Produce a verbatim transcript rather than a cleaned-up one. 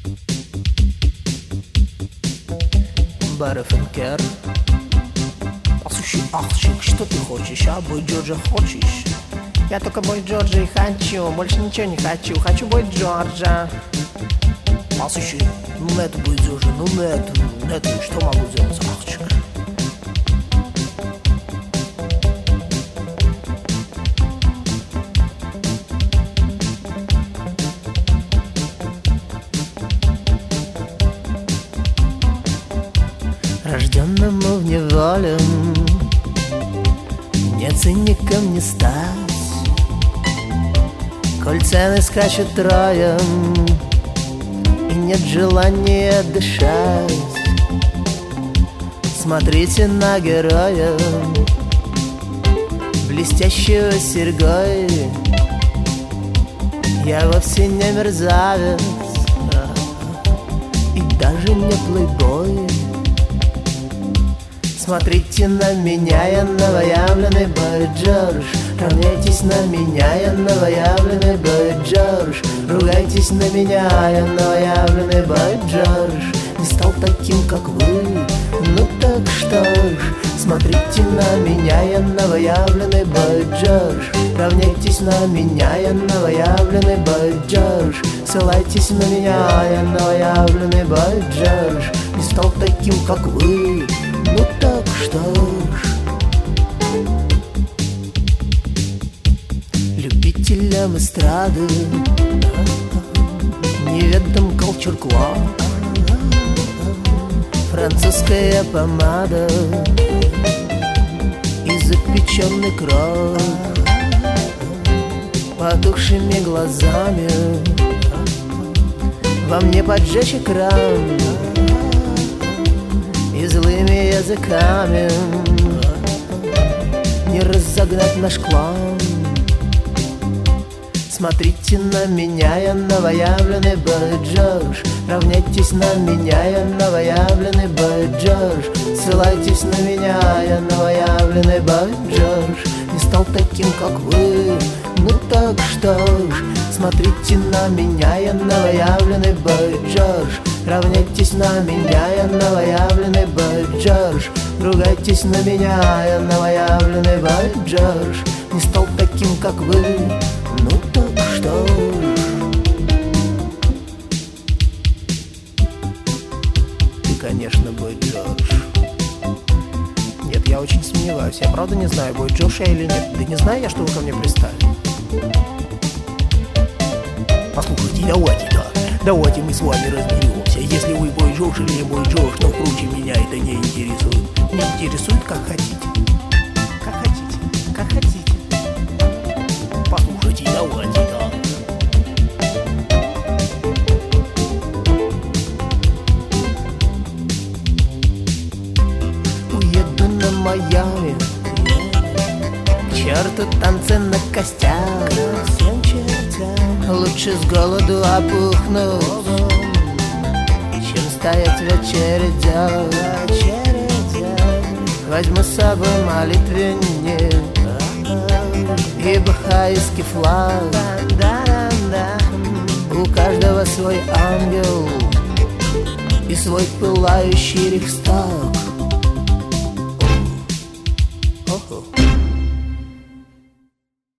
Барфенкер. Послушай, Ахчик, что ты хочешь, а? Бой Джорджа хочешь? Я только бой Джорджа и хочу, больше ничего не хочу. Хочу бой Джорджа. Послушай, ну на эту бой Джорджа, ну на эту, на эту, что могу сделать, Ахчик? Рожденному в неволе не циником не стать, коль цены скачут троем и нет желания дышать. Смотрите на героя, блестящего серьгой. Я вовсе не мерзавец и даже не плейбой. Смотрите на меня, я новоявленный бой Джордж. Равняйтесь на меня, я новоявленный бой Джордж. Ругайтесь на меня, я новоявленный бой Джордж. Не стал таким, как вы, ну так что ж. Смотрите на меня, я новоявленный бой Джордж. Равняйтесь на меня, я новоявленный бой Джордж. Ссылайтесь на меня, я новоявленный бой Джордж. Не стал таким, как вы, ну так что ж. Любителям эстрады неведом Culture Club. Французская помада и запеченный кров. Потухшими глазами вам не поджечь экран и злыми языками не разогнать наш клан. Смотрите на меня, я новоявленный бой Джордж. Равняйтесь на меня, я новоявленный бой Джордж. Ссылайтесь на меня, я новоявленный бой Джордж. Не стал таким, как вы, ну так что ж. Смотрите на меня, я новоявленный бой Джордж. Равняйтесь на меня, я новоявленный бой Джордж. Ругайтесь на меня, я новоявленный бой Джордж. Не стал таким, как вы, ну так что ж. Ты, конечно, бой Джордж. Нет, я очень сомневаюсь. Я правда не знаю, бой Джордж я или нет. Да не знаю я, что вы ко мне пристали. Послушайте, давайте, да. Давайте мы с вами разберемся. Если вы бой Джордж или не бой Джордж, то впрочем меня это не интересует. Не интересует, как хотите. Как хотите, как хотите. Послушайте, давайте, да. Уеду на Майами, к черту танцы на костях. Лучше с голоду опухнуть, чем стоять в очередях. Возьму с собой молитвенник и бахаистский флаг. У каждого свой ангел и свой пылающий рейхстаг.